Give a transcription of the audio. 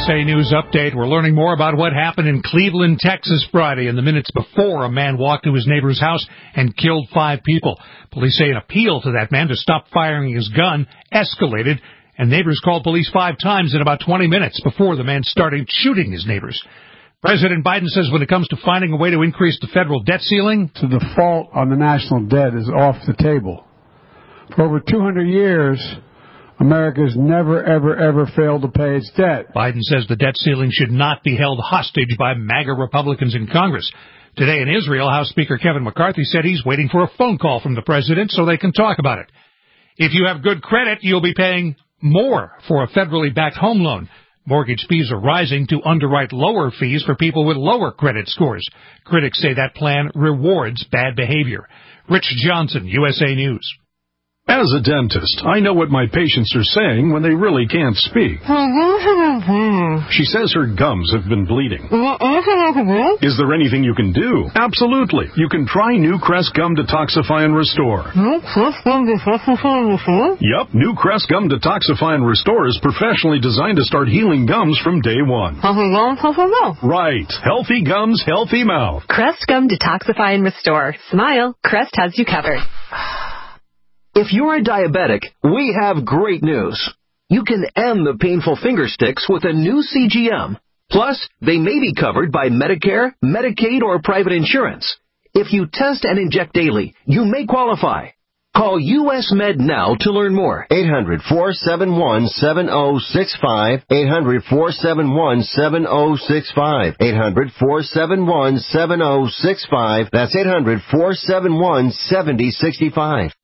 USA News Update. We're learning more about what happened in Cleveland, Texas Friday in the minutes before a man walked to his neighbor's house and killed 5 people. Police say an appeal to that man to stop firing his gun escalated, and neighbors called police 5 times in about 20 minutes before the man started shooting his neighbors. President Biden says when it comes to finding a way to increase the federal debt ceiling, the default on the national debt is off the table. For over 200 years, America's never, ever, ever failed to pay its debt. Biden says the debt ceiling should not be held hostage by MAGA Republicans in Congress. Today in Israel, House Speaker Kevin McCarthy said he's waiting for a phone call from the president so they can talk about it. If you have good credit, you'll be paying more for a federally backed home loan. Mortgage fees are rising to underwrite lower fees for people with lower credit scores. Critics say that plan rewards bad behavior. Rich Johnson, USA News. As a dentist, I know what my patients are saying when they really can't speak. She says her gums have been bleeding. Is there anything you can do? Absolutely. You can try New Crest Gum Detoxify and Restore. Yup, New Crest Gum Detoxify and Restore is professionally designed to start healing gums from day one. Right. Healthy gums, healthy mouth. Crest Gum Detoxify and Restore. Smile. Crest has you covered. If you're a diabetic, we have great news. You can end the painful finger sticks with a new CGM. Plus, they may be covered by Medicare, Medicaid, or private insurance. If you test and inject daily, you may qualify. Call US Med now to learn more. 800-471-7065. 800-471-7065. 800-471-7065. That's 800-471-7065.